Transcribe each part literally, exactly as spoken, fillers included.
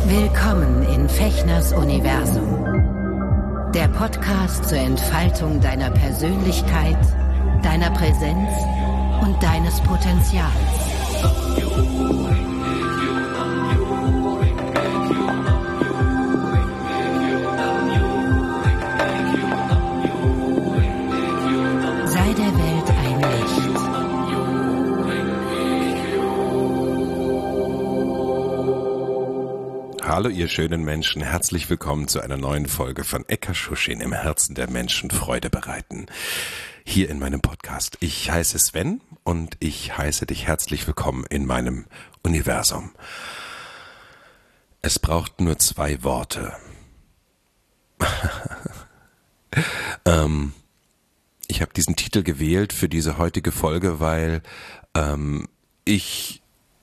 Willkommen in Fechners Universum. Der Podcast zur Entfaltung deiner Persönlichkeit, deiner Präsenz und deines Potenzials. Sei der Welt ein Licht. Hallo ihr schönen Menschen, herzlich willkommen zu einer neuen Folge von Eka-Shusshin im Herzen der Menschen Freude bereiten. Hier in meinem Podcast. Ich heiße Sven und ich heiße dich herzlich willkommen in meinem Universum. Es braucht nur zwei Worte. ähm, ich habe diesen Titel gewählt für diese heutige Folge, weil ähm, ich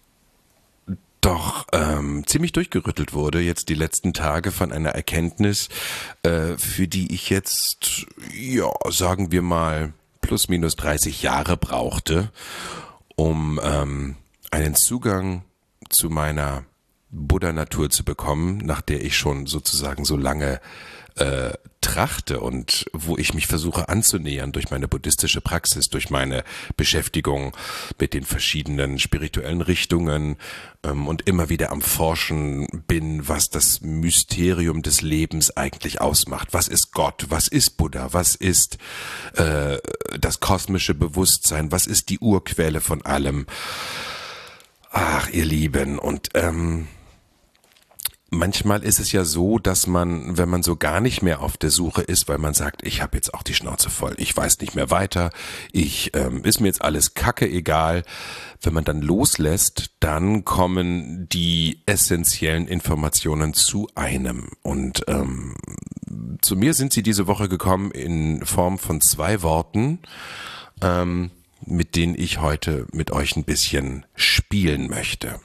doch ähm, ziemlich durchgerüttelt wurde jetzt die letzten Tage von einer Erkenntnis, äh, für die ich jetzt, ja, sagen wir mal, plus minus dreißig Jahre brauchte, um ähm, einen Zugang zu meiner Buddha-Natur zu bekommen, nach der ich schon sozusagen so lange äh, trachte und wo ich mich versuche anzunähern durch meine buddhistische Praxis, durch meine Beschäftigung mit den verschiedenen spirituellen Richtungen ähm, und immer wieder am Forschen bin, was das Mysterium des Lebens eigentlich ausmacht. Was ist Gott? Was ist Buddha? Was ist äh, das kosmische Bewusstsein? Was ist die Urquelle von allem? Ach, ihr Lieben, und ähm, manchmal ist es ja so, dass man, wenn man so gar nicht mehr auf der Suche ist, weil man sagt, ich habe jetzt auch die Schnauze voll, ich weiß nicht mehr weiter, ich ähm, ist mir jetzt alles Kacke egal. Wenn man dann loslässt, dann kommen die essentiellen Informationen zu einem. Und ähm, zu mir sind sie diese Woche gekommen in Form von zwei Worten, ähm, mit denen ich heute mit euch ein bisschen spielen möchte.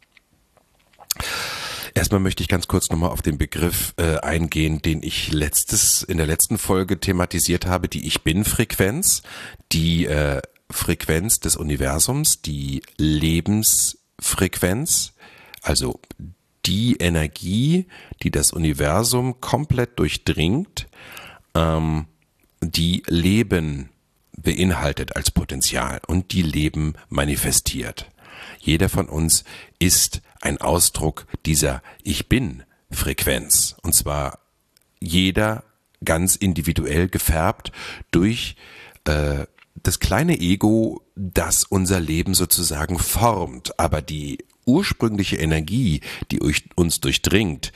Erstmal möchte ich ganz kurz nochmal auf den Begriff äh, eingehen, den ich letztes in der letzten Folge thematisiert habe, die Ich-Bin-Frequenz, die äh, Frequenz des Universums, die Lebensfrequenz, also die Energie, die das Universum komplett durchdringt, ähm, die Leben beinhaltet als Potenzial und die Leben manifestiert. Jeder von uns ist ein Ausdruck dieser Ich-Bin-Frequenz. Und zwar jeder ganz individuell gefärbt durch äh, das kleine Ego, das unser Leben sozusagen formt. Aber die ursprüngliche Energie, die uns durchdringt,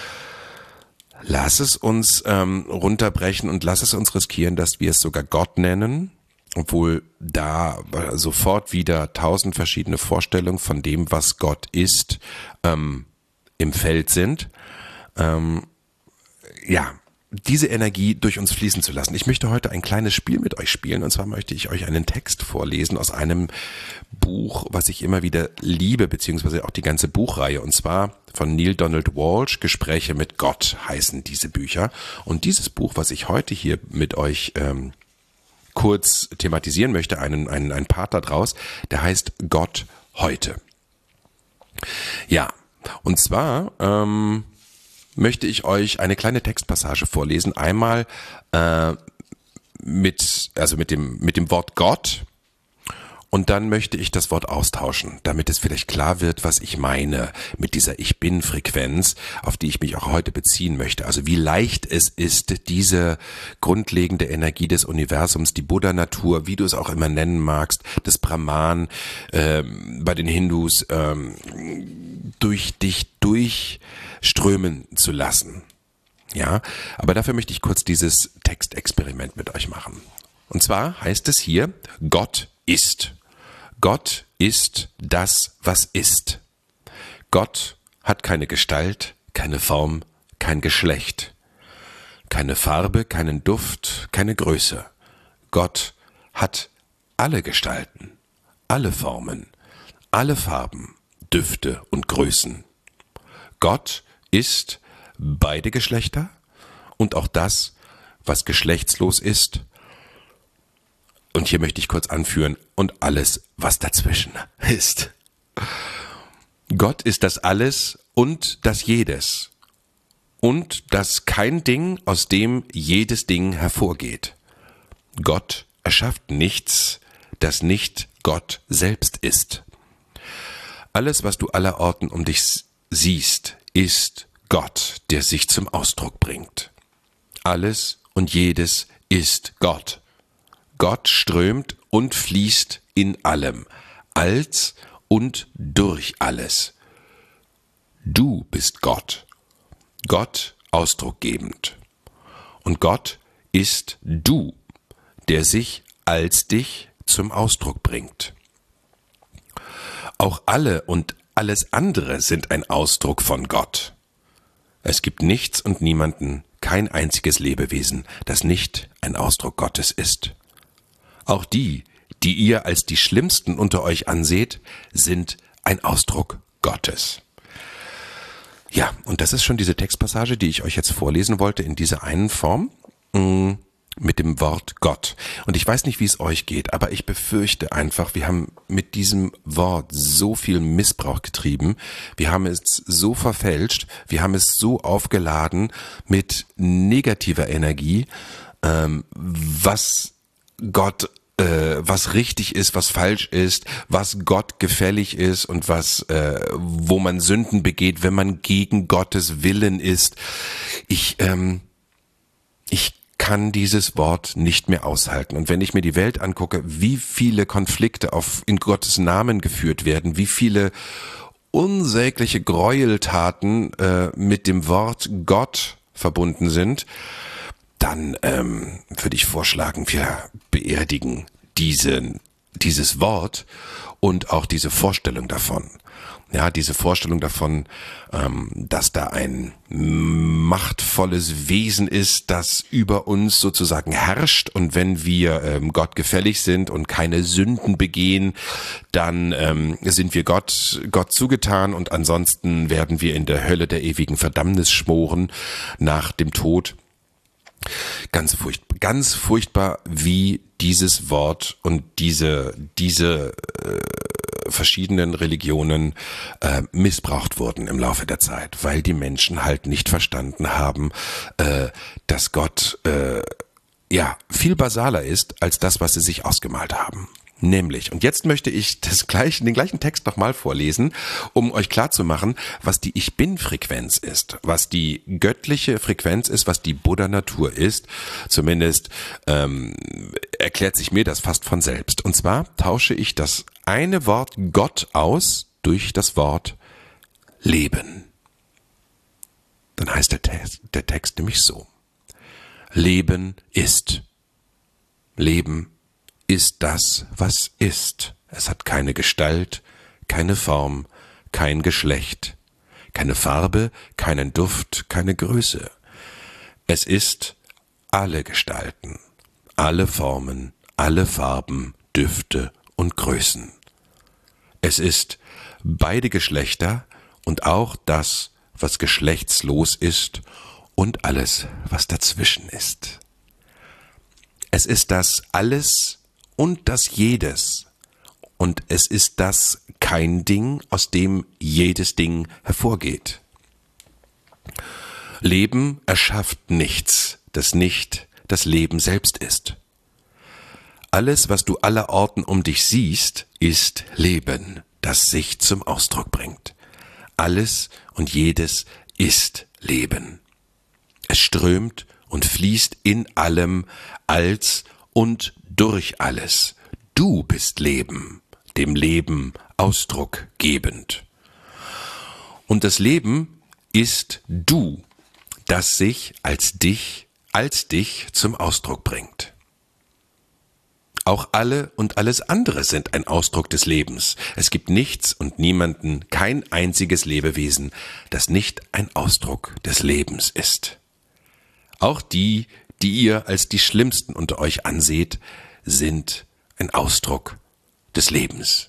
lass es uns ähm, runterbrechen und lass es uns riskieren, dass wir es sogar Gott nennen. Obwohl da sofort wieder tausend verschiedene Vorstellungen von dem, was Gott ist, ähm, im Feld sind. Ähm, ja, diese Energie durch uns fließen zu lassen. Ich möchte heute ein kleines Spiel mit euch spielen, und zwar möchte ich euch einen Text vorlesen aus einem Buch, was ich immer wieder liebe, beziehungsweise auch die ganze Buchreihe, und zwar von Neale Donald Walsch, Gespräche mit Gott heißen diese Bücher. Und dieses Buch, was ich heute hier mit euch ähm, kurz thematisieren möchte, einen, einen, einen Part da draus, der heißt Gott heute. Ja, und zwar ähm, möchte ich euch eine kleine Textpassage vorlesen, einmal äh, mit, also mit dem, mit dem Wort Gott, und dann möchte ich das Wort austauschen, damit es vielleicht klar wird, was ich meine mit dieser Ich-Bin-Frequenz, auf die ich mich auch heute beziehen möchte. Also wie leicht es ist, diese grundlegende Energie des Universums, die Buddha-Natur, wie du es auch immer nennen magst, das Brahman äh, bei den Hindus, äh, durch dich durchströmen zu lassen. Ja, aber dafür möchte ich kurz dieses Textexperiment mit euch machen. Und zwar heißt es hier, Gott ist. Gott ist das, was ist. Gott hat keine Gestalt, keine Form, kein Geschlecht, keine Farbe, keinen Duft, keine Größe. Gott hat alle Gestalten, alle Formen, alle Farben, Düfte und Größen. Gott ist beide Geschlechter und auch das, was geschlechtslos ist. Und hier möchte ich kurz anführen, und alles, was dazwischen ist. Gott ist das alles und das Jedes und das kein Ding, aus dem jedes Ding hervorgeht. Gott erschafft nichts, das nicht Gott selbst ist. Alles, was du allerorten um dich siehst, ist Gott, der sich zum Ausdruck bringt. Alles und jedes ist Gott. Gott strömt und fließt in allem, als und durch alles. Du bist Gott, Gott ausdruckgebend. Und Gott ist du, der sich als dich zum Ausdruck bringt. Auch alle und alles andere sind ein Ausdruck von Gott. Es gibt nichts und niemanden, kein einziges Lebewesen, das nicht ein Ausdruck Gottes ist. Auch die, die ihr als die Schlimmsten unter euch anseht, sind ein Ausdruck Gottes. Ja, und das ist schon diese Textpassage, die ich euch jetzt vorlesen wollte in dieser einen Form, mh, mit dem Wort Gott. Und ich weiß nicht, wie es euch geht, aber ich befürchte einfach, wir haben mit diesem Wort so viel Missbrauch getrieben, wir haben es so verfälscht, wir haben es so aufgeladen mit negativer Energie, ähm, was Gott äh, was richtig ist, was falsch ist, was Gott gefällig ist und was, äh, wo man Sünden begeht, wenn man gegen Gottes Willen ist. Ich, ähm, ich kann dieses Wort nicht mehr aushalten. Und wenn ich mir die Welt angucke, wie viele Konflikte auf, in Gottes Namen geführt werden, wie viele unsägliche Gräueltaten äh, mit dem Wort Gott verbunden sind, dann ähm, würde ich vorschlagen, wir beerdigen diesen, dieses Wort und auch diese Vorstellung davon. Ja, diese Vorstellung davon, ähm, dass da ein machtvolles Wesen ist, das über uns sozusagen herrscht, und wenn wir ähm, Gott gefällig sind und keine Sünden begehen, dann ähm, sind wir Gott Gott zugetan, und ansonsten werden wir in der Hölle der ewigen Verdammnis schmoren nach dem Tod. Ganz furchtbar, ganz furchtbar, wie dieses Wort und diese diese äh, verschiedenen Religionen äh, missbraucht wurden im Laufe der Zeit, weil die Menschen halt nicht verstanden haben, äh, dass Gott äh, ja viel basaler ist als das, was sie sich ausgemalt haben. Nämlich, und jetzt möchte ich das gleiche, den gleichen Text nochmal vorlesen, um euch klarzumachen, was die Ich-Bin-Frequenz ist, was die göttliche Frequenz ist, was die Buddha-Natur ist. Zumindest ähm, erklärt sich mir das fast von selbst. Und zwar tausche ich das eine Wort Gott aus durch das Wort Leben. Dann heißt der Text, der Text nämlich so: Leben ist. Leben ist das, was ist. Es hat keine Gestalt, keine Form, kein Geschlecht, keine Farbe, keinen Duft, keine Größe. Es ist alle Gestalten, alle Formen, alle Farben, Düfte und Größen. Es ist beide Geschlechter und auch das, was geschlechtslos ist, und alles, was dazwischen ist. Es ist das Alles und das Jedes. Und es ist das kein Ding, aus dem jedes Ding hervorgeht. Leben erschafft nichts, das nicht das Leben selbst ist. Alles, was du allerorten um dich siehst, ist Leben, das sich zum Ausdruck bringt. Alles und jedes ist Leben. Es strömt und fließt in allem, als und durch alles. Du bist Leben, dem Leben Ausdruck gebend. Und das Leben ist du, das sich als dich, als dich zum Ausdruck bringt. Auch alle und alles andere sind ein Ausdruck des Lebens. Es gibt nichts und niemanden, kein einziges Lebewesen, das nicht ein Ausdruck des Lebens ist. Auch die, die ihr als die Schlimmsten unter euch anseht, sind ein Ausdruck des Lebens.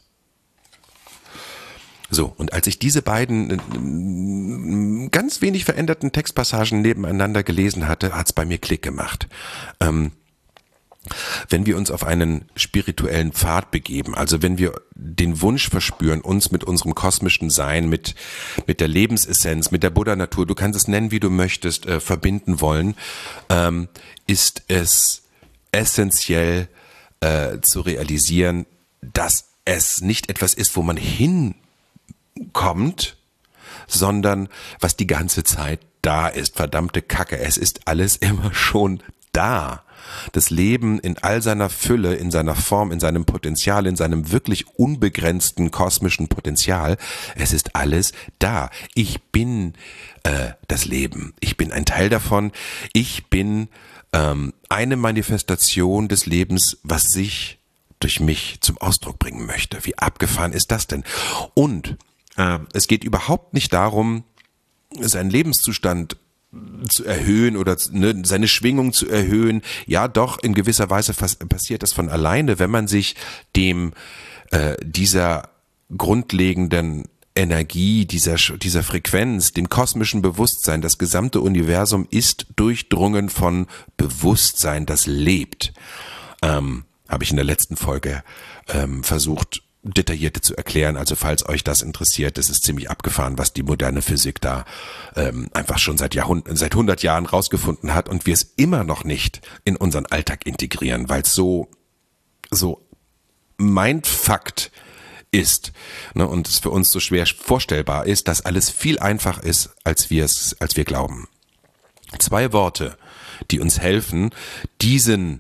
So, und als ich diese beiden ganz wenig veränderten Textpassagen nebeneinander gelesen hatte, hat's bei mir Klick gemacht. Ähm, Wenn wir uns auf einen spirituellen Pfad begeben, also wenn wir den Wunsch verspüren, uns mit unserem kosmischen Sein, mit, mit der Lebensessenz, mit der Buddha-Natur, du kannst es nennen, wie du möchtest, äh, verbinden wollen, ähm, ist es essentiell äh, zu realisieren, dass es nicht etwas ist, wo man hinkommt, sondern was die ganze Zeit da ist. Verdammte Kacke, es ist alles immer schon da. Das Leben in all seiner Fülle, in seiner Form, in seinem Potenzial, in seinem wirklich unbegrenzten kosmischen Potenzial, es ist alles da. Ich bin äh, das Leben. Ich bin ein Teil davon. Ich bin ähm, eine Manifestation des Lebens, was sich durch mich zum Ausdruck bringen möchte. Wie abgefahren ist das denn? Und äh, es geht überhaupt nicht darum, seinen Lebenszustand zu erhöhen oder ne, seine Schwingung zu erhöhen. Ja, doch, in gewisser Weise passiert das von alleine, wenn man sich dem äh, dieser grundlegenden Energie, dieser, dieser Frequenz, dem kosmischen Bewusstsein, das gesamte Universum ist durchdrungen von Bewusstsein, das lebt. Ähm, habe ich in der letzten Folge ähm, versucht, detaillierter zu erklären. Also falls euch das interessiert, das ist ziemlich abgefahren, was die moderne Physik da ähm, einfach schon seit Jahrhunderten, seit hundert Jahren rausgefunden hat und wir es immer noch nicht in unseren Alltag integrieren, weil es so so Mindfucked ist, ne, und es für uns so schwer vorstellbar ist, dass alles viel einfacher ist, als wir es, als wir glauben. Zwei Worte, die uns helfen, diesen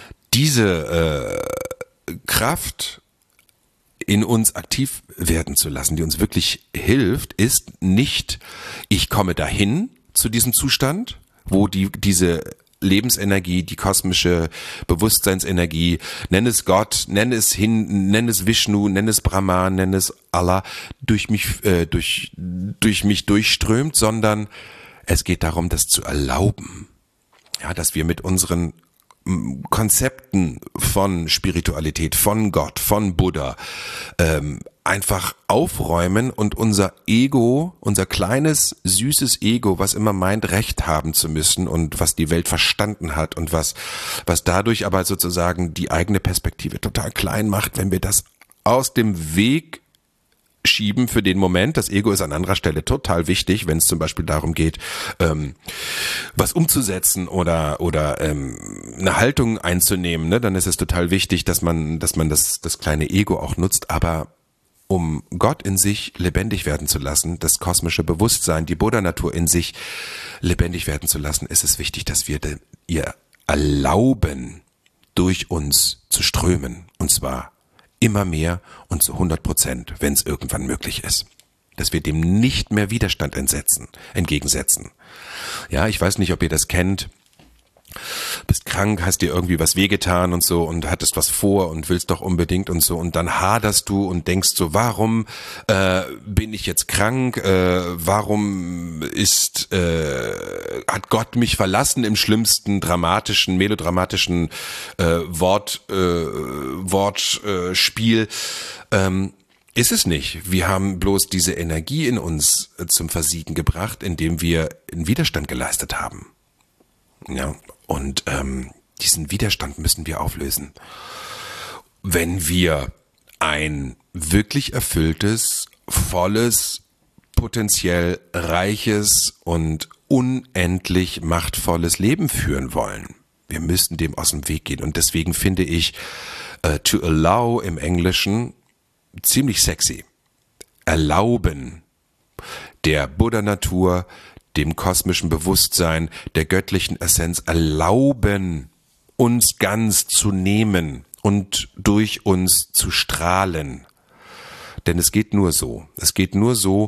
diese äh, Kraft in uns aktiv werden zu lassen, die uns wirklich hilft, ist nicht, ich komme dahin zu diesem Zustand, wo die diese Lebensenergie, die kosmische Bewusstseinsenergie, nenn es Gott, nenn es hin, nenn es Vishnu, nenn es Brahman, nenn es Allah, durch mich, äh, durch, durch mich durchströmt, sondern es geht darum, das zu erlauben. Ja, dass wir mit unseren Konzepten von Spiritualität, von Gott, von Buddha, ähm, einfach aufräumen und unser Ego, unser kleines, süßes Ego, was immer meint, Recht haben zu müssen und was die Welt verstanden hat und was, was dadurch aber sozusagen die eigene Perspektive total klein macht, wenn wir das aus dem Weg schieben für den Moment. Das Ego ist an anderer Stelle total wichtig, wenn es zum Beispiel darum geht, ähm, was umzusetzen oder oder ähm, eine Haltung einzunehmen. Ne? Dann ist es total wichtig, dass man dass man das das kleine Ego auch nutzt. Aber um Gott in sich lebendig werden zu lassen, das kosmische Bewusstsein, die Buddha-Natur in sich lebendig werden zu lassen, ist es wichtig, dass wir ihr erlauben, durch uns zu strömen. Und zwar immer mehr und zu hundert Prozent, wenn es irgendwann möglich ist. Dass wir dem nicht mehr Widerstand entsetzen, entgegensetzen. Ja, ich weiß nicht, ob ihr das kennt. Bist krank, hast dir irgendwie was wehgetan und so und hattest was vor und willst doch unbedingt und so und dann haderst du und denkst so, warum äh, bin ich jetzt krank? Äh, warum ist äh, hat Gott mich verlassen im schlimmsten dramatischen, melodramatischen äh, Wort äh, Wortspiel? Äh, ähm, Ist es nicht. Wir haben bloß diese Energie in uns zum Versiegen gebracht, indem wir einen Widerstand geleistet haben. Ja, und ähm, diesen Widerstand müssen wir auflösen. Wenn wir ein wirklich erfülltes, volles, potenziell reiches und unendlich machtvolles Leben führen wollen. Wir müssen dem aus dem Weg gehen. Und deswegen finde ich uh, to allow im Englischen ziemlich sexy. Erlauben der Buddha-Natur, dem kosmischen Bewusstsein, der göttlichen Essenz erlauben, uns ganz zu nehmen und durch uns zu strahlen. Denn es geht nur so. Es geht nur so,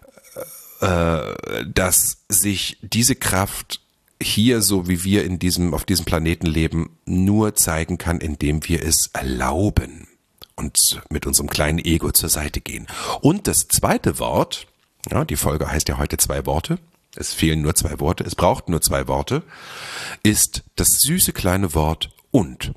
äh, dass sich diese Kraft hier, so wie wir in diesem, auf diesem Planeten leben, nur zeigen kann, indem wir es erlauben und mit unserem kleinen Ego zur Seite gehen. Und das zweite Wort, ja, die Folge heißt ja heute zwei Worte, es fehlen nur zwei Worte, es braucht nur zwei Worte, ist das süße kleine Wort und.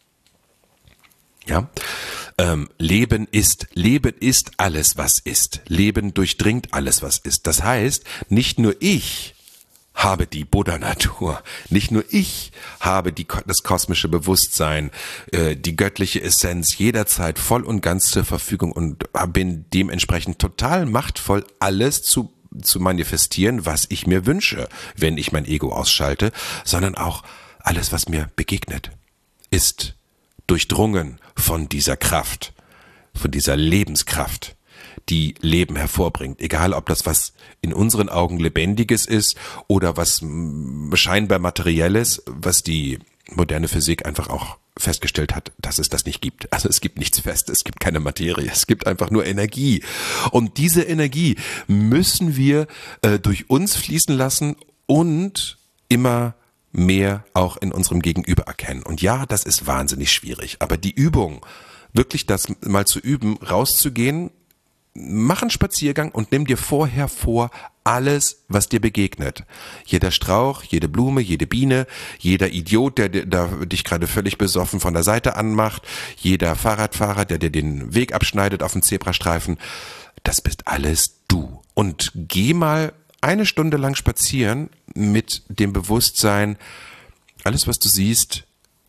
Ja, ähm, Leben ist, Leben ist alles, was ist. Leben durchdringt alles, was ist. Das heißt, nicht nur ich habe die Buddha-Natur. Nicht nur ich habe die, das kosmische Bewusstsein, äh, die göttliche Essenz jederzeit voll und ganz zur Verfügung und bin dementsprechend total machtvoll, alles zu, zu manifestieren, was ich mir wünsche, wenn ich mein Ego ausschalte, sondern auch alles, was mir begegnet, ist durchdrungen von dieser Kraft, von dieser Lebenskraft, die Leben hervorbringt. Egal, ob das was in unseren Augen Lebendiges ist oder was scheinbar Materielles, was die moderne Physik einfach auch festgestellt hat, dass es das nicht gibt. Also es gibt nichts Festes, es gibt keine Materie, es gibt einfach nur Energie. Und diese Energie müssen wir äh, durch uns fließen lassen und immer mehr auch in unserem Gegenüber erkennen. Und ja, das ist wahnsinnig schwierig. Aber die Übung, wirklich das mal zu üben, rauszugehen, mach einen Spaziergang und nimm dir vorher vor, alles, was dir begegnet. Jeder Strauch, jede Blume, jede Biene, jeder Idiot, der, der dich gerade völlig besoffen von der Seite anmacht, jeder Fahrradfahrer, der dir den Weg abschneidet auf dem Zebrastreifen, das bist alles du. Und geh mal eine Stunde lang spazieren mit dem Bewusstsein, alles, was du siehst,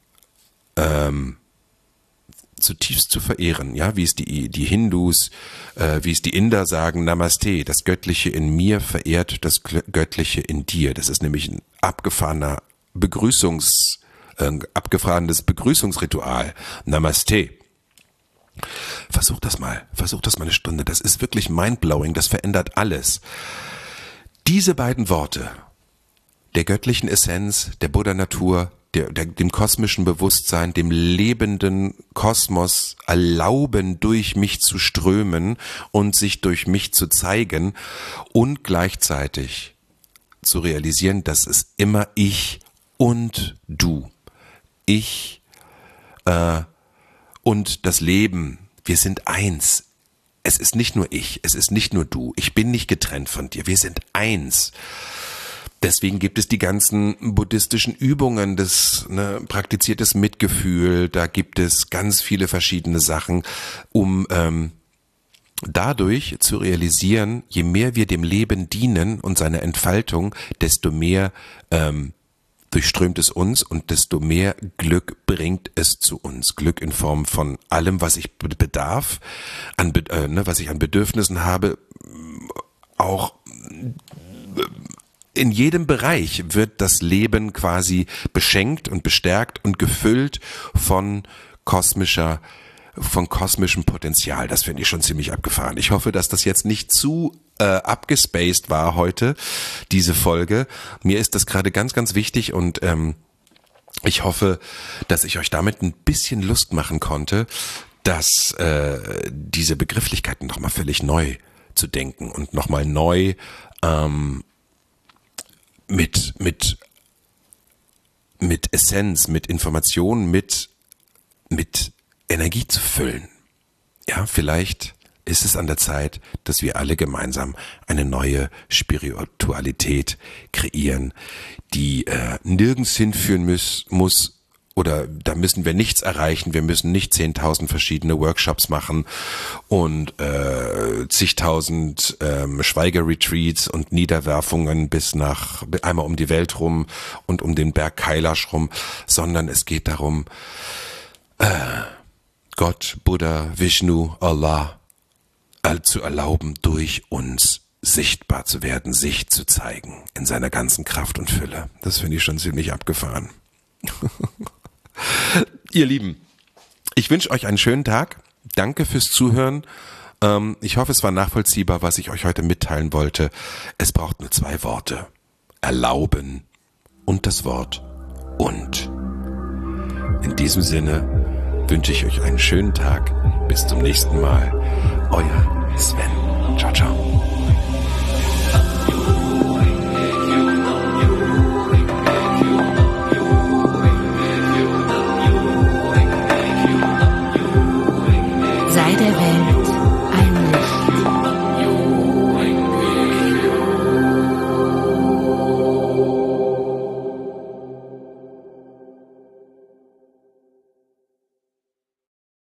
ähm, zutiefst zu verehren, ja, wie es die, die Hindus, äh, wie es die Inder sagen, Namaste, das Göttliche in mir verehrt das Göttliche in dir. Das ist nämlich ein abgefahrener Begrüßungs, äh, abgefahrenes Begrüßungsritual. Namaste. Versuch das mal, versuch das mal eine Stunde. Das ist wirklich mindblowing, das verändert alles. Diese beiden Worte, der göttlichen Essenz, der Buddha-Natur, Der, der, dem kosmischen Bewusstsein, dem lebenden Kosmos erlauben, durch mich zu strömen und sich durch mich zu zeigen und gleichzeitig zu realisieren, dass es immer ich und du, ich äh, und das Leben, wir sind eins. Es ist nicht nur ich, es ist nicht nur du, ich bin nicht getrennt von dir, wir sind eins. Deswegen gibt es die ganzen buddhistischen Übungen, das ne, praktiziertes Mitgefühl, da gibt es ganz viele verschiedene Sachen, um ähm, dadurch zu realisieren, je mehr wir dem Leben dienen und seiner Entfaltung, desto mehr ähm, durchströmt es uns und desto mehr Glück bringt es zu uns. Glück in Form von allem, was ich bedarf, an, äh, ne, was ich an Bedürfnissen habe, auch in jedem Bereich wird das Leben quasi beschenkt und bestärkt und gefüllt von kosmischer, von kosmischem Potenzial. Das finde ich schon ziemlich abgefahren. Ich hoffe, dass das jetzt nicht zu äh, abgespaced war heute, diese Folge. Mir ist das gerade ganz, ganz wichtig und ähm, ich hoffe, dass ich euch damit ein bisschen Lust machen konnte, dass äh, diese Begrifflichkeiten nochmal völlig neu zu denken und nochmal neu ähm, mit mit mit Essenz, mit Informationen, mit mit Energie zu füllen. Ja, vielleicht ist es an der Zeit, dass wir alle gemeinsam eine neue Spiritualität kreieren, die äh, nirgends hinführen muss, muss oder da müssen wir nichts erreichen, wir müssen nicht zehntausend verschiedene Workshops machen und äh, zigtausend ähm, Schweigeretreats und Niederwerfungen bis nach einmal um die Welt rum und um den Berg Kailash rum, sondern es geht darum, äh, Gott, Buddha, Vishnu, Allah all zu erlauben, durch uns sichtbar zu werden, sich zu zeigen in seiner ganzen Kraft und Fülle. Das finde ich schon ziemlich abgefahren. Ihr Lieben, ich wünsche euch einen schönen Tag. Danke fürs Zuhören. Ähm, ich hoffe, es war nachvollziehbar, was ich euch heute mitteilen wollte. Es braucht nur zwei Worte. Erlauben und das Wort und. In diesem Sinne wünsche ich euch einen schönen Tag. Bis zum nächsten Mal. Euer Sven. Ciao, ciao.